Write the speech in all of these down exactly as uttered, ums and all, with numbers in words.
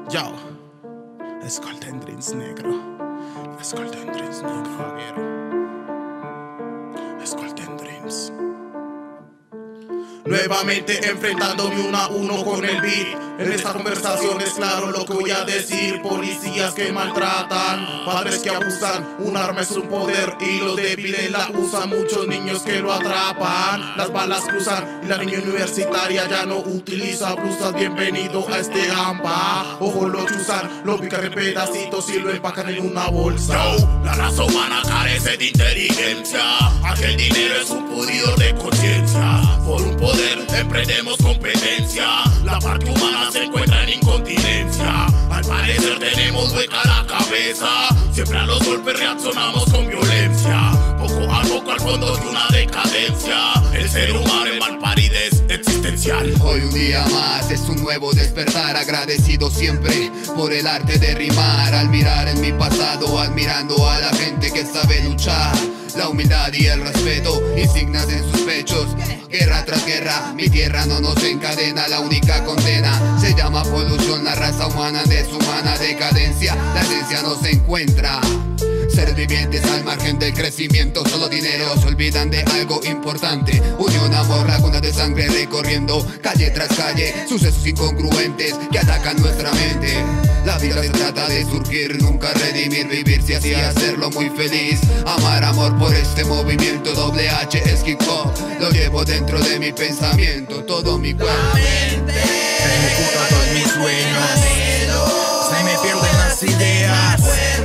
Yo, es Golden Dreams negro. Es Golden Dreams negro, Javier. Es Golden Dreams. Nuevamente enfrentándome uno a uno con el beat. En esta conversación es claro lo que voy a decir. Policías que maltratan, padres que abusan. Un arma es un poder y los débiles la usan. Muchos niños que lo atrapan, las balas cruzan y la niña universitaria ya no utiliza blusas. Bienvenido a este hampa. Ojo, lo chuzan, lo pican en pedacitos y lo empacan en una bolsa. Yo, la raza humana carece de inteligencia. Aquel dinero es un pudrido de conciencia. Por un poder emprendemos competencia. La parte humana se encuentra en incontinencia. Al parecer tenemos hueca la cabeza. Siempre a los golpes reaccionamos con violencia. Poco a poco al fondo de una decadencia. El ser humano en malparidez existencial. Hoy un día más es un nuevo despertar. Agradecido siempre por el arte de rimar. Al mirar en mi pasado, admirando a la gente que sabe luchar. La humildad y el respeto, insignias en sus pechos. Guerra tras guerra, mi tierra no nos encadena. La única condena se llama polución. La raza humana de su humana decadencia. La esencia no se encuentra. Seres vivientes al margen del crecimiento. Solo dinero, se olvidan de algo importante. Unión, amor, lagunas de sangre recorriendo calle tras calle. Sucesos incongruentes que atacan nuestra mente. La vida se trata de surgir, nunca redimir, vivirse así, hacerlo muy feliz. Amar, amor por este movimiento. Doble H es hip hop, lo llevo dentro de mi pensamiento. Todo mi cuerpo ejecuto todos mis sueños, se me pierden las ideas.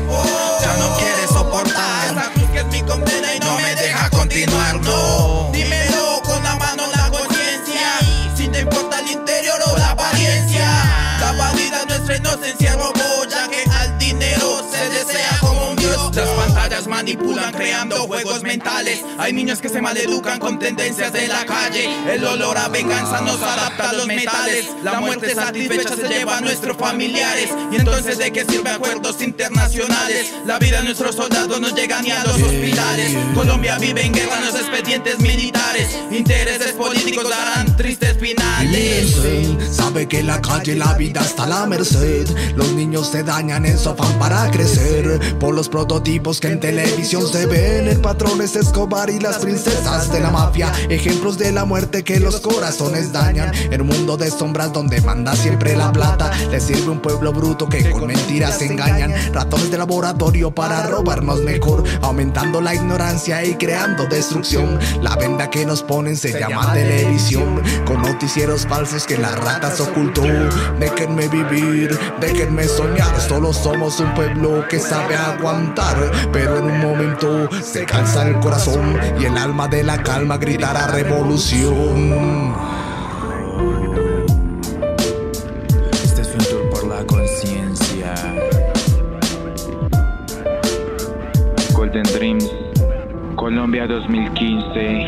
Ya no quiere soportar esa cruz que es mi condena y no me deja continuar, no. Dímelo con la mano en la conciencia, si te importa el interior o la apariencia. La válida nuestra inocencia robó, ya que al dinero se desea como un dios. Las pantallas manipulan creando juegos mentales. Hay niños que se maleducan con tendencias de la calle. El olor a venganza nos adapta a los metales. La muerte satisfecha se lleva a nuestros familiares. Y entonces ¿de qué sirve acuerdos internacionales? La vida de nuestros soldados no llega ni a los hospitales. Colombia vive en guerra, los expedientes militares. Intereses políticos darán tristes finales. Sabe que en la calle la vida está a la merced. Los niños se dañan en su afán para crecer por los prototipos que en televisión se ven. El patrón es Escobar y las princesas de la mafia, ejemplos de la muerte que los corazones dañan. En un mundo de sombras donde manda siempre la plata, le sirve un pueblo bruto que con mentiras se engañan. Ratones de laboratorio para robarnos mejor, aumentando la ignorancia y creando destrucción. La venda que nos ponen se llama televisión, con noticieros falsos que las ratas ocultó. Déjenme vivir, déjenme soñar. Solo somos un pueblo que sabe aguantar, pero en un momento se cansa el corazón y el alma de la calma gritará revolución. Este es un tour por la conciencia. Golden Dreams, Colombia dos mil quince.